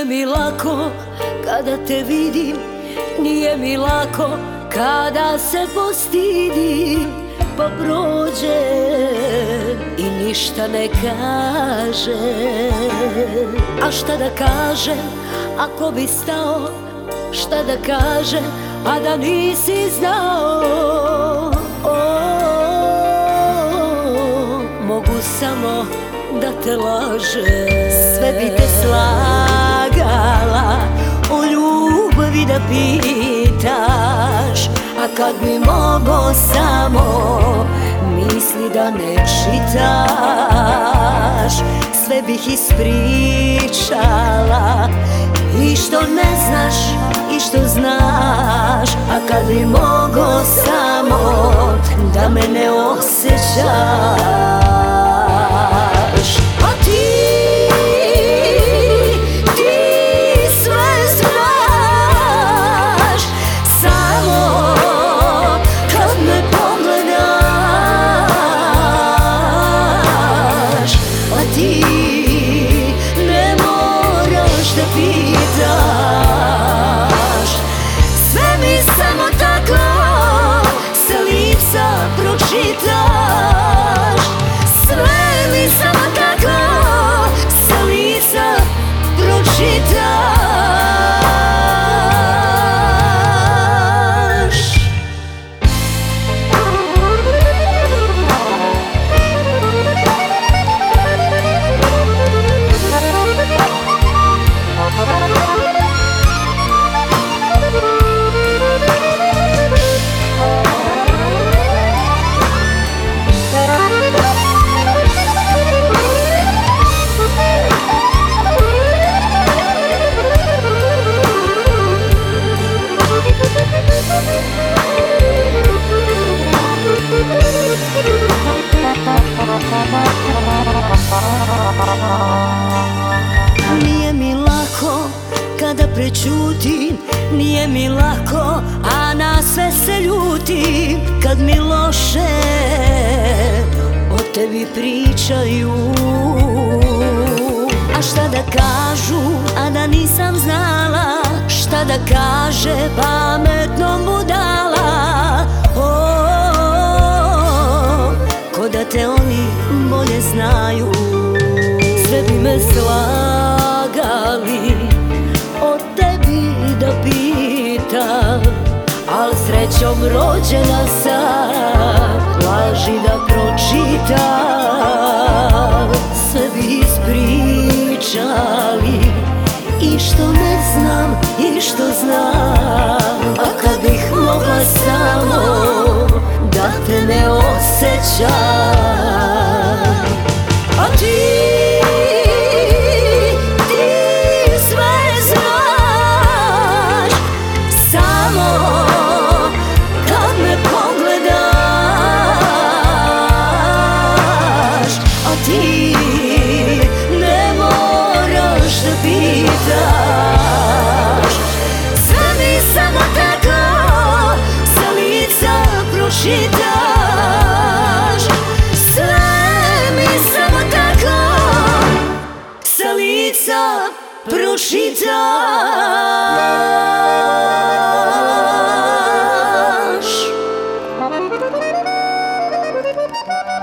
Nije mi lako kada te vidim, nije mi lako kada se postidim, pa prođe i ništa ne kaže. A šta da kažem ako bi stao, šta da kažem a da nisi znao? Mogu samo da te lažem, sve bi te slagala, o ljubavi da pitaš. A kad bi mogo samo misli da ne čitaš, sve bih ispričala i što ne znaš i što znaš. A kad bi mogo samo da me ne osjećaš. A ti sve znaš, samo kad me pogledaš. A ti ne moraš da pitaš, sve mi samo tako sa lica pročitaš. Sve mi samo tako sa lica pročitaš. Nije mi lako kada prećutim, nije mi lako, a na sve se ljutim. Kad mi loše o tebi pričaju, a šta da kažu, a da nisam znala, šta da kaže pametnom budala. Ko da te oni bolje znaju, sve bi me slagali, o tebi da pitam. Al srećom rođena sam, laži da pročitam. Sve bi ispričali i što ne znam i što znam. A kad bih mogla samo da te ne osjećam. A ti sve znaš, samo kad me pogledaš. A ti ne moraš da pitaš, sve mi samo tako sa lica pročitaš. Sve mi samo tako sa lica pročitaš.